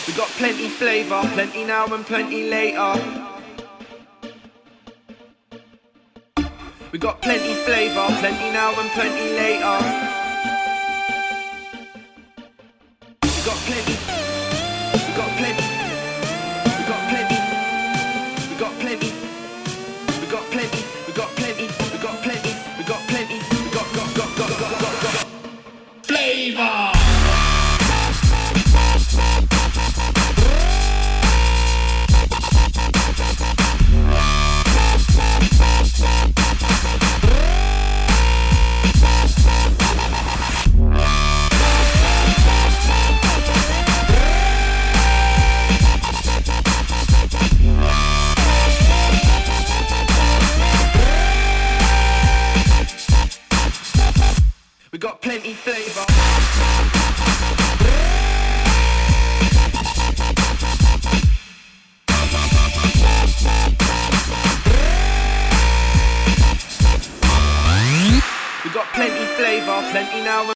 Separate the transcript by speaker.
Speaker 1: We got plenty flavour, plenty now and plenty later. We got plenty flavour, plenty now and plenty later. We got plenty, we got plenty, we got plenty, we got plenty, we got plenty, we got plenty, we got plenty, we got plenty, we got flavor. We got plenty flavor. We got plenty flavour, plenty now.